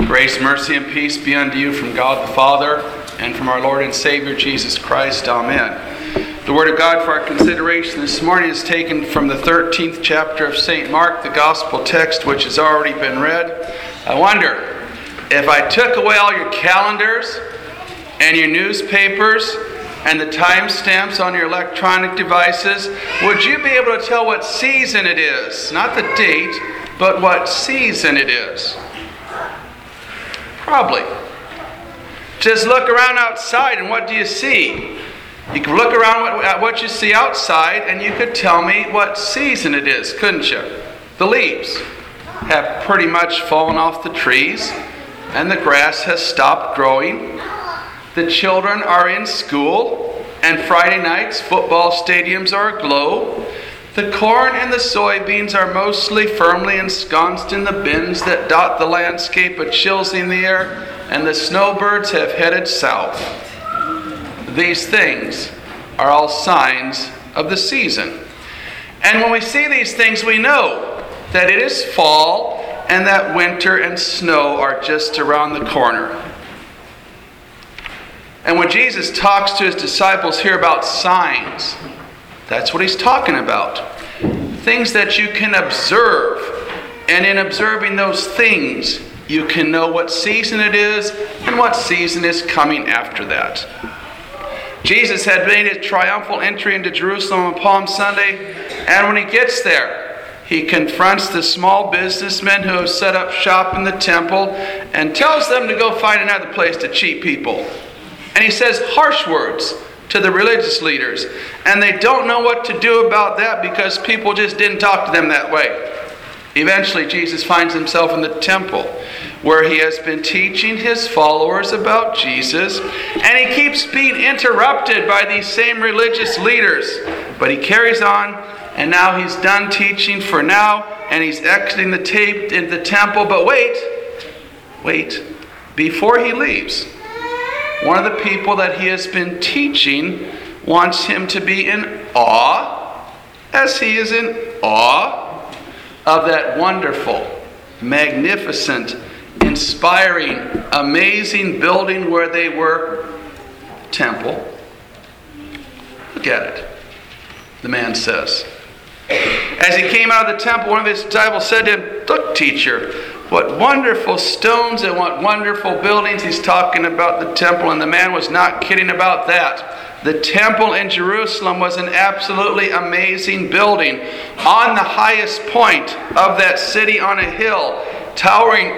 Grace, mercy, and peace be unto you from God the Father and from our Lord and Savior Jesus Christ. Amen. The Word of God for our consideration this morning is taken from the 13th chapter of St. Mark, the Gospel text which has already been read. I wonder, if I took away all your calendars and your newspapers and the timestamps on your electronic devices, would you be able to tell what season it is? Not the date, but what season it is? Probably. Just look around outside and what do you see? You can look around at what you see outside and you could tell me what season it is, couldn't you? The leaves have pretty much fallen off the trees and the grass has stopped growing. The children are in school, and Friday nights football stadiums are aglow. The corn and the soybeans are mostly firmly ensconced in the bins that dot the landscape, a chill's in the air, and the snowbirds have headed south. These things are all signs of the season. And when we see these things, we know that it is fall and that winter and snow are just around the corner. And when Jesus talks to his disciples here about signs, that's what he's talking about. Things that you can observe. And in observing those things, you can know what season it is and what season is coming after that. Jesus had made his triumphal entry into Jerusalem on Palm Sunday, and when he gets there, he confronts the small businessmen who have set up shop in the temple and tells them to go find another place to cheat people. And he says harsh words to the religious leaders. And they don't know what to do about that because people just didn't talk to them that way. Eventually, Jesus finds himself in the temple where he has been teaching his followers about Jesus. And he keeps being interrupted by these same religious leaders. But he carries on, and now he's done teaching for now, and he's exiting the temple. But wait, before he leaves, one of the people that he has been teaching wants him to be in awe, as he is in awe of that wonderful, magnificent, inspiring, amazing building where they were, temple. Look at it, the man says. As he came out of the temple, one of his disciples said to him, "Look, teacher, what wonderful stones and what wonderful buildings." He's talking about the temple, and the man was not kidding about that. The temple in Jerusalem was an absolutely amazing building on the highest point of that city on a hill, towering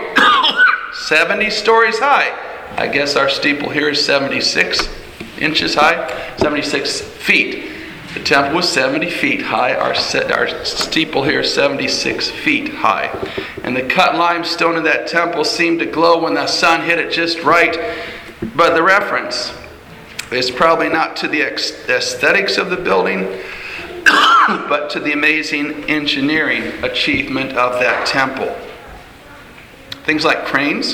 70 stories high. I guess our steeple here is 76 inches high, 76 feet. The temple was 70 feet high. Our steeple here is 76 feet high. And the cut limestone of that temple seemed to glow when the sun hit it just right. But the reference is probably not to the aesthetics of the building, but to the amazing engineering achievement of that temple. Things like cranes,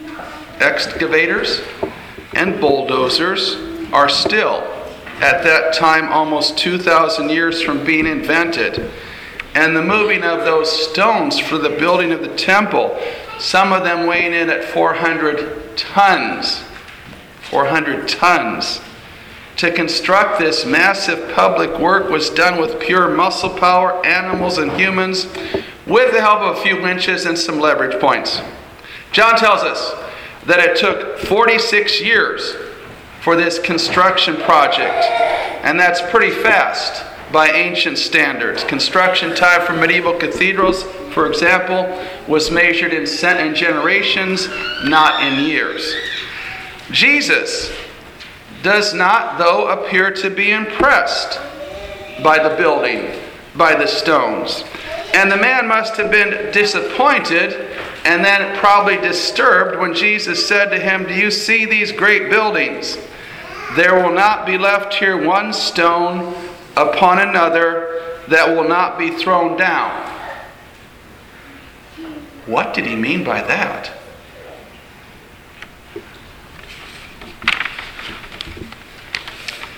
excavators, and bulldozers are still, at that time, almost 2,000 years from being invented. And the moving of those stones for the building of the temple, some of them weighing in at 400 tons. 400 tons. To construct this massive public work was done with pure muscle power, animals and humans, with the help of a few winches and some leverage points. John tells us that it took 46 years for this construction project, and that's pretty fast by ancient standards. Construction time for medieval cathedrals, for example, was measured in generations, not in years. Jesus does not, though, appear to be impressed by the building, by the stones. And the man must have been disappointed and then probably disturbed when Jesus said to him, "Do you see these great buildings? There will not be left here one stone upon another that will not be thrown down." What did he mean by that?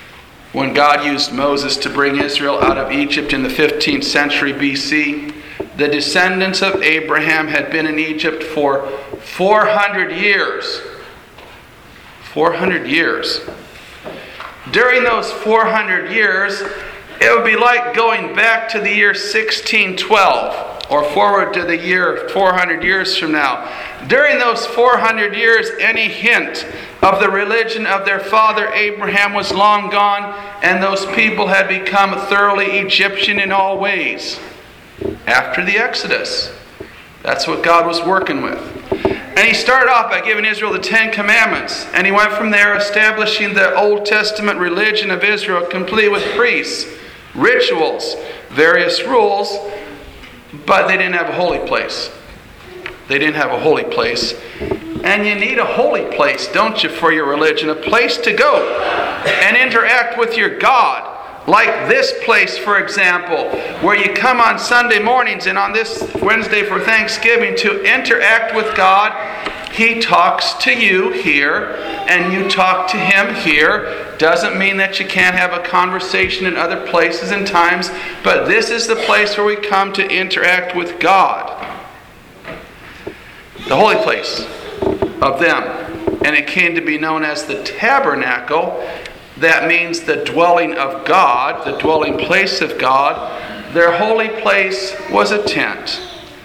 When God used Moses to bring Israel out of Egypt in the 15th century BC, The descendants of Abraham had been in Egypt for 400 years. 400 years. During those 400 years, it would be like going back to the year 1612 or forward to the year 400 years from now. During those 400 years, any hint of the religion of their father Abraham was long gone, and those people had become thoroughly Egyptian in all ways. After the Exodus, that's what God was working with. And he started off by giving Israel the 10 Commandments. And he went from there establishing the Old Testament religion of Israel, complete with priests, rituals, various rules. But they didn't have a holy place. They didn't have a holy place. And you need a holy place, don't you, for your religion? A place to go and interact with your God. Like this place, for example, where you come on Sunday mornings and on this Wednesday for Thanksgiving to interact with God. He talks to you here and you talk to Him here. Doesn't mean that you can't have a conversation in other places and times, but this is the place where we come to interact with God. The holy place of them. And it came to be known as the tabernacle. That means the dwelling of God, the dwelling place of God. Their holy place was a tent.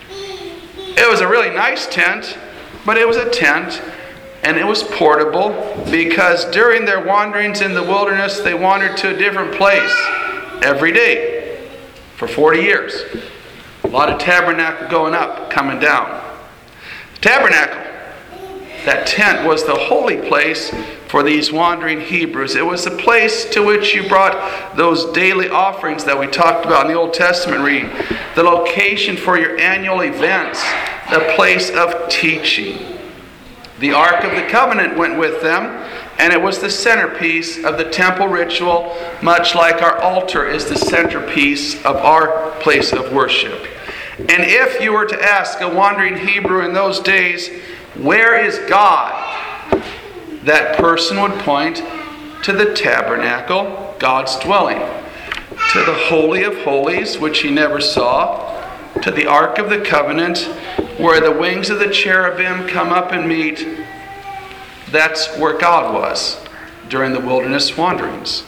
It was a really nice tent, but it was a tent, and it was portable because during their wanderings in the wilderness, they wandered to a different place every day for 40 years. A lot of tabernacle going up, coming down. Tabernacle, that tent, was the holy place for these wandering Hebrews. It was the place to which you brought those daily offerings that we talked about in the Old Testament reading. The location for your annual events. The place of teaching. The Ark of the Covenant went with them, and it was the centerpiece of the temple ritual, much like our altar is the centerpiece of our place of worship. And if you were to ask a wandering Hebrew in those days, where is God? That person would point to the tabernacle, God's dwelling, to the Holy of Holies, which he never saw, to the Ark of the Covenant, where the wings of the cherubim come up and meet. That's where God was during the wilderness wanderings.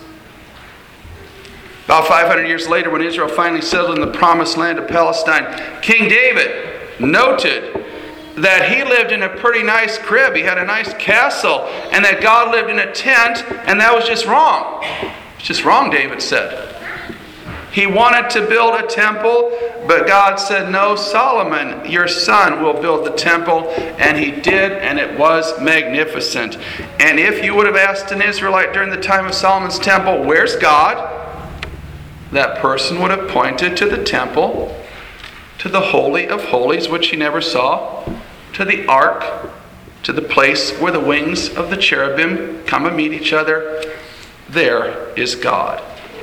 About 500 years later, when Israel finally settled in the promised land of Palestine, King David noted that he lived in a pretty nice crib. He had a nice castle, and that God lived in a tent, and that was just wrong. It's just wrong, David said. He wanted to build a temple, but God said, no, Solomon, your son, will build the temple. And he did, and it was magnificent. And if you would have asked an Israelite during the time of Solomon's temple, where's God? That person would have pointed to the temple, to the Holy of Holies, which he never saw, to the Ark, to the place where the wings of the cherubim come and meet each other. There is God.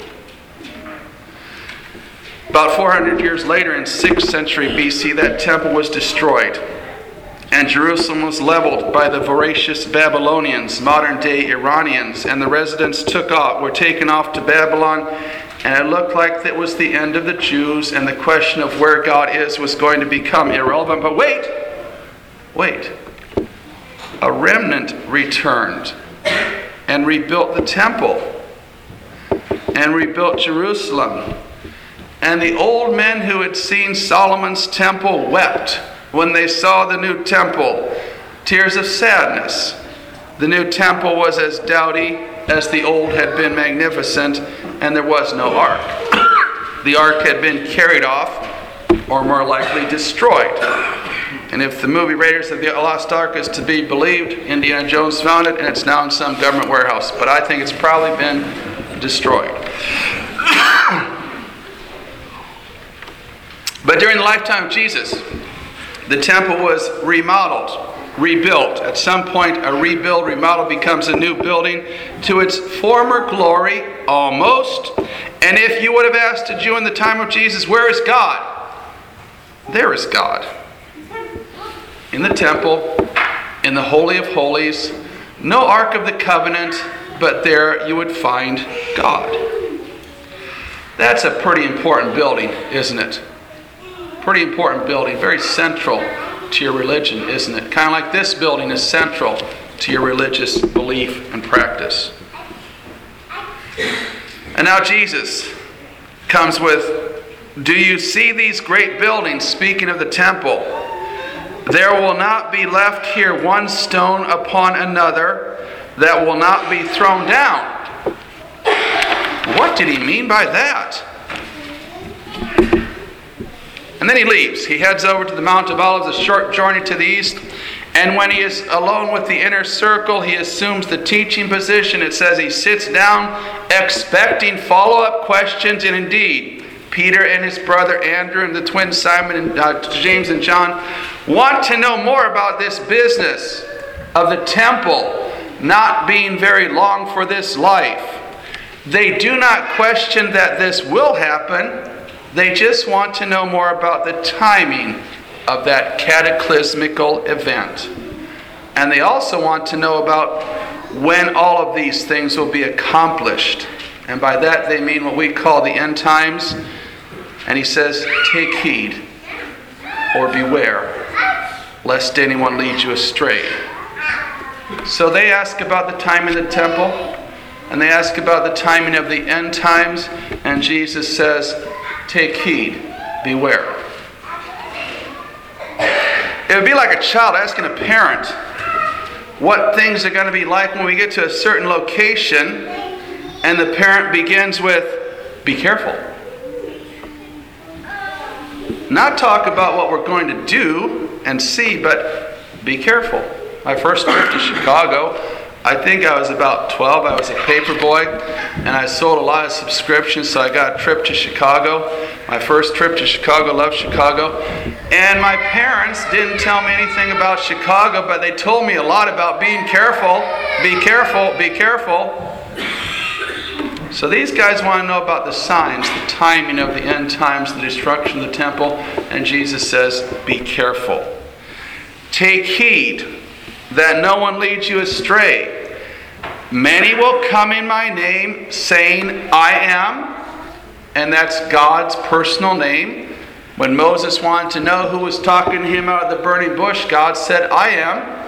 About 400 years later, in 6th century BC, that temple was destroyed. And Jerusalem was leveled by the voracious Babylonians, modern-day Iranians, and the residents were taken off to Babylon, and it looked like that was the end of the Jews, and the question of where God is was going to become irrelevant. But wait! A remnant returned and rebuilt the temple and rebuilt Jerusalem. And the old men who had seen Solomon's temple wept when they saw the new temple. Tears of sadness. The new temple was as dowdy as the old had been magnificent, and there was no ark. The ark had been carried off, or more likely destroyed. And if the movie Raiders of the Lost Ark is to be believed, Indiana Jones found it, and it's now in some government warehouse. But I think it's probably been destroyed. But during the lifetime of Jesus, the temple was remodeled, rebuilt. At some point, a remodel becomes a new building to its former glory, almost. And if you would have asked a Jew in the time of Jesus, where is God? There is God. In the temple, in the Holy of Holies, no Ark of the Covenant, but there you would find God. That's a pretty important building, isn't it? Pretty important building, very central to your religion, isn't it? Kind of like this building is central to your religious belief and practice. And now Jesus comes with, do you see these great buildings? Speaking of the temple, there will not be left here one stone upon another that will not be thrown down. What did he mean by that? And then he leaves. He heads over to the Mount of Olives, a short journey to the east. And when he is alone with the inner circle, he assumes the teaching position. It says he sits down expecting follow-up questions. And indeed, Peter and his brother Andrew and the twins Simon and James and John want to know more about this business of the temple not being very long for this life. They do not question that this will happen. They just want to know more about the timing of that cataclysmical event. And they also want to know about when all of these things will be accomplished. And by that they mean what we call the end times. And he says, take heed or beware, lest anyone lead you astray. So they ask about the time in the temple, and they ask about the timing of the end times, and Jesus says, take heed, beware. It would be like a child asking a parent what things are going to be like when we get to a certain location, and the parent begins with, be careful. Not talk about what we're going to do and see, but be careful. My first trip to Chicago, I think I was about 12. I was a paper boy, and I sold a lot of subscriptions, so I got a trip to Chicago. My first trip to Chicago, loved Chicago. And my parents didn't tell me anything about Chicago, but they told me a lot about being careful, be careful, be careful. So these guys want to know about the signs, the timing of the end times, the destruction of the temple, and Jesus says, be careful. Take heed that no one leads you astray. Many will come in my name, saying, I am. And that's God's personal name. When Moses wanted to know who was talking to him out of the burning bush, God said, I am.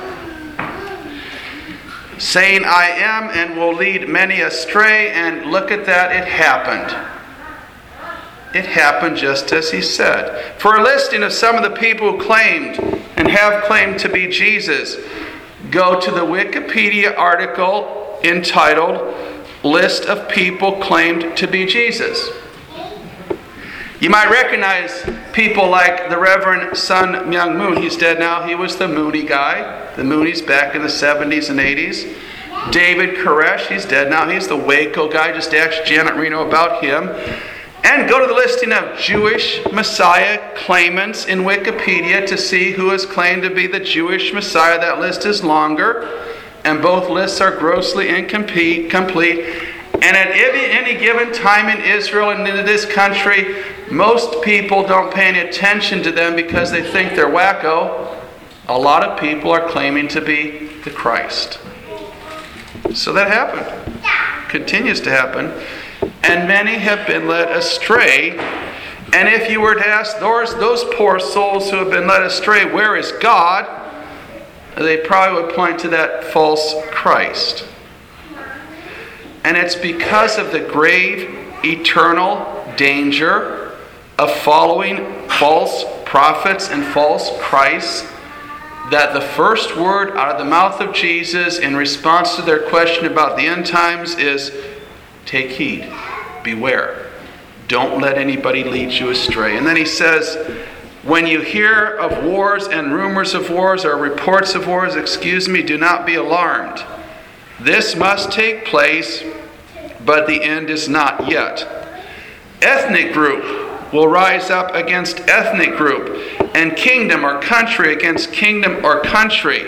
Saying, I am, and will lead many astray. And look at that, it happened. It happened just as he said. For a listing of some of the people who claimed and have claimed to be Jesus, go to the Wikipedia article entitled, List of People Claimed to be Jesus. You might recognize people like the Reverend Sun Myung Moon. He's dead now. He was the Mooney guy. The Moonies back in the 70s and 80s. David Koresh, he's dead now. He's the Waco guy. Just ask Janet Reno about him. And go to the listing of Jewish Messiah claimants in Wikipedia to see who is claimed to be the Jewish Messiah. That list is longer, and both lists are grossly incomplete. And at any given time in Israel and in this country, most people don't pay any attention to them because they think they're wacko. A lot of people are claiming to be the Christ. So that happened. Continues to happen. And many have been led astray. And if you were to ask those poor souls who have been led astray, where is God? They probably would point to that false Christ. And it's because of the grave, eternal danger of following false prophets and false Christs that the first word out of the mouth of Jesus in response to their question about the end times is, take heed, beware. Don't let anybody lead you astray. And then he says, when you hear of wars and rumors of wars or reports of wars, do not be alarmed. This must take place, but the end is not yet. Ethnic group will rise up against ethnic group, and kingdom or country against kingdom or country.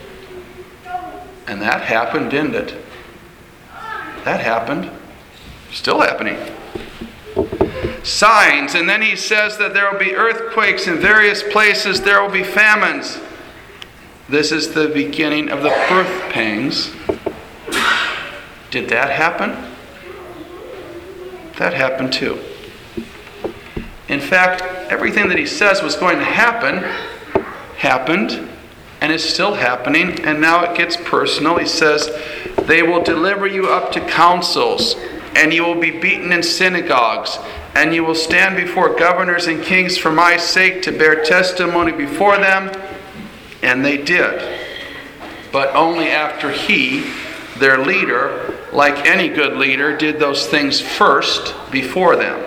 And that happened, didn't it? That happened. Still happening. Signs, and then he says that there will be earthquakes in various places, there will be famines. This is the beginning of the birth pangs. Did that happen? That happened too. In fact, everything that he says was going to happen, happened, and is still happening. And now it gets personal. He says, they will deliver you up to councils, and you will be beaten in synagogues, and you will stand before governors and kings for my sake to bear testimony before them. And they did. But only after he, their leader, like any good leader, did those things first before them.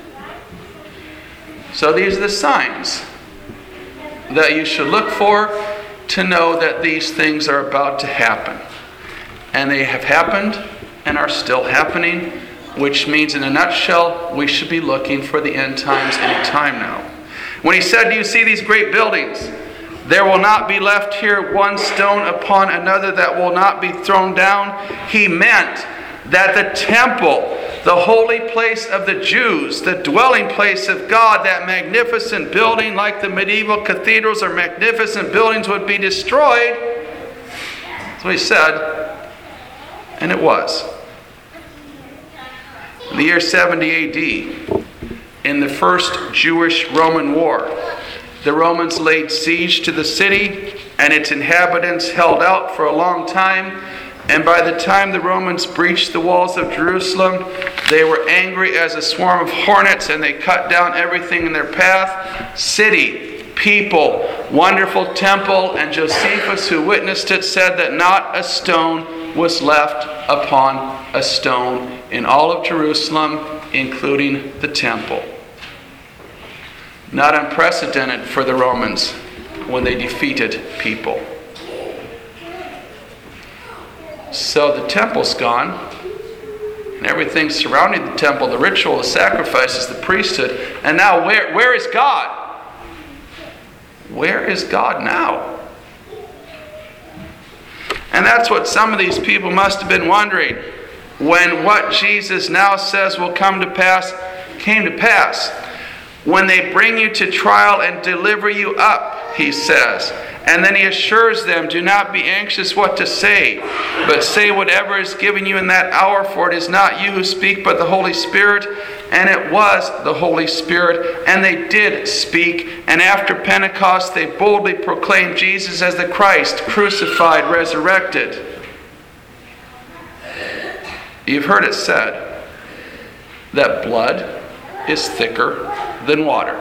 So these are the signs that you should look for to know that these things are about to happen. And they have happened and are still happening, which means in a nutshell, we should be looking for the end times any time now. When he said, do you see these great buildings? There will not be left here one stone upon another that will not be thrown down. He meant that the temple, the holy place of the Jews, the dwelling place of God, that magnificent building like the medieval cathedrals or magnificent buildings would be destroyed. That's what he said. And it was. In the year 70 AD, in the first Jewish-Roman war, the Romans laid siege to the city, and its inhabitants held out for a long time. And by the time the Romans breached the walls of Jerusalem, they were angry as a swarm of hornets, and they cut down everything in their path. City, people, wonderful temple, and Josephus, who witnessed it, said that not a stone was left upon a stone in all of Jerusalem, including the temple. Not unprecedented for the Romans when they defeated people. So the temple's gone, and everything surrounding the temple, the ritual, the sacrifices, the priesthood. And now where is God? Where is God now? And that's what some of these people must have been wondering when what Jesus now says will come to pass came to pass. When they bring you to trial and deliver you up, he says. And then he assures them, do not be anxious what to say, but say whatever is given you in that hour, for it is not you who speak, but the Holy Spirit. And it was the Holy Spirit, and they did speak. And after Pentecost, they boldly proclaimed Jesus as the Christ, crucified, resurrected. You've heard it said that blood is thicker than water.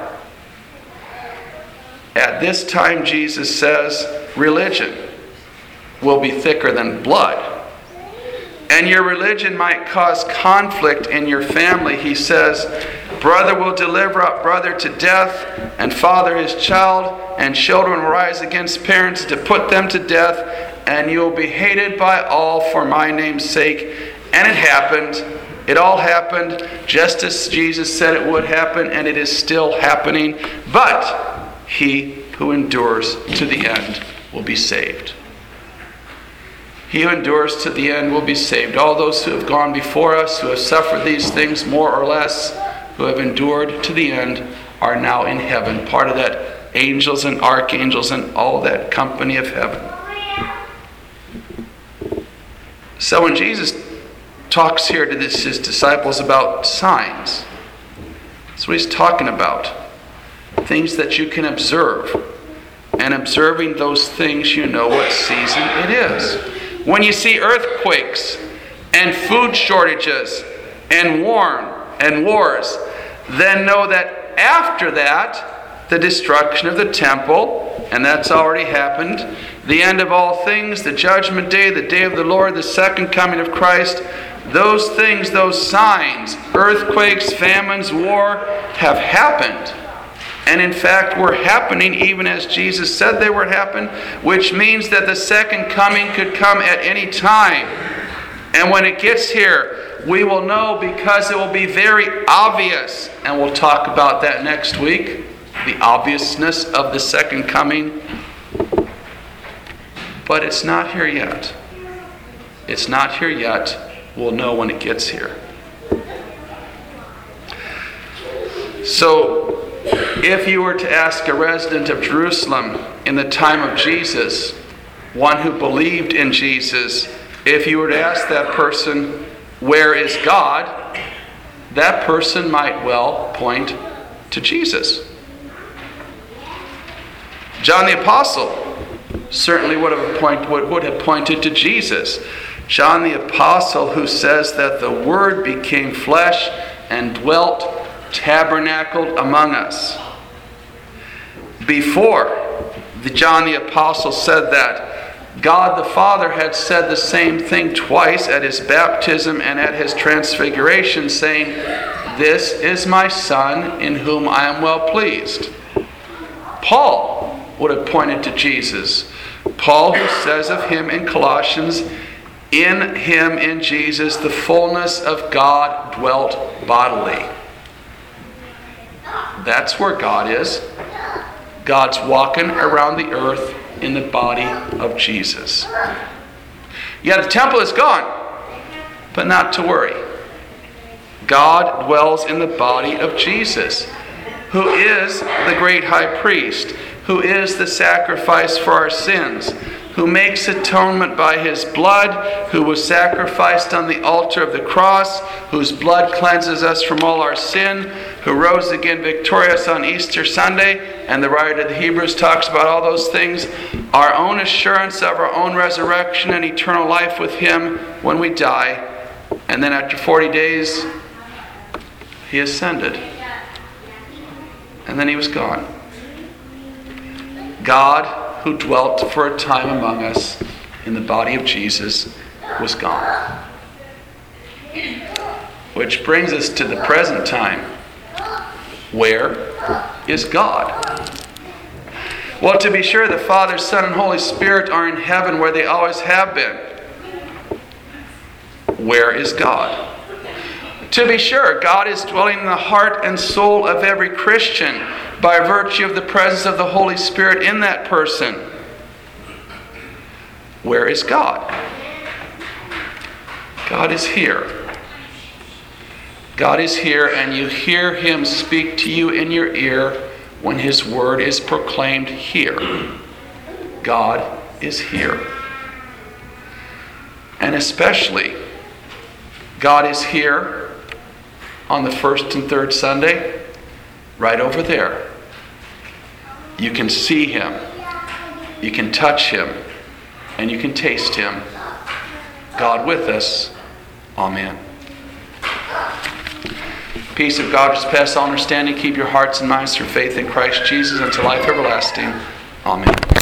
At this time, Jesus says, religion will be thicker than blood. And your religion might cause conflict in your family. He says, brother will deliver up brother to death, and father his child, and children will rise against parents to put them to death, and you will be hated by all for my name's sake. And it happened. It all happened just as Jesus said it would happen, and it is still happening. But he who endures to the end will be saved. He who endures to the end will be saved. All those who have gone before us, who have suffered these things more or less, who have endured to the end, are now in heaven, part of that angels and archangels and all that company of heaven. So when Jesus talks here to his disciples about signs, that's what he's talking about. Things that you can observe. And observing those things, you know what season it is. When you see earthquakes and food shortages and wars, then know that after that, the destruction of the temple, and that's already happened, the end of all things, the judgment day, the day of the Lord, the second coming of Christ, those things, those signs, earthquakes, famines, war, have happened. And in fact, were happening even as Jesus said they would happen, which means that the second coming could come at any time. And when it gets here, we will know because it will be very obvious. And we'll talk about that next week, the obviousness of the second coming. But it's not here yet. It's not here yet. We'll know when it gets here. So, if you were to ask a resident of Jerusalem in the time of Jesus, one who believed in Jesus, if you were to ask that person, where is God? That person might well point to Jesus. John the Apostle certainly would have pointed to Jesus. John the Apostle, who says that the Word became flesh and dwelt, tabernacled among us. Before John the Apostle said that, God the Father had said the same thing twice at his baptism and at his transfiguration, saying, "This is my Son in whom I am well pleased." Paul would have pointed to Jesus. Paul, who says of him in Colossians, "In him, in Jesus, the fullness of God dwelt bodily." That's where God is. God's walking around the earth in the body of Jesus. Yeah, the temple is gone, but not to worry. God dwells in the body of Jesus, who is the great high priest, who is the sacrifice for our sins, who makes atonement by his blood, who was sacrificed on the altar of the cross, whose blood cleanses us from all our sin, who rose again victorious on Easter Sunday, and the writer of the Hebrews talks about all those things, our own assurance of our own resurrection and eternal life with him when we die, and then after 40 days, he ascended, and then he was gone. God, who dwelt for a time among us in the body of Jesus, was gone. Which brings us to the present time. Where is God? Well, to be sure, the Father, Son, and Holy Spirit are in heaven where they always have been. Where is God? To be sure, God is dwelling in the heart and soul of every Christian by virtue of the presence of the Holy Spirit in that person. Where is God? God is here. God is here, and you hear him speak to you in your ear when his word is proclaimed here. God is here. And especially, God is here on the first and third Sunday, right over there. You can see him, you can touch him, and you can taste him. God with us. Amen. Peace of God which passes all understanding, keep your hearts and minds through faith in Christ Jesus unto life everlasting. Amen.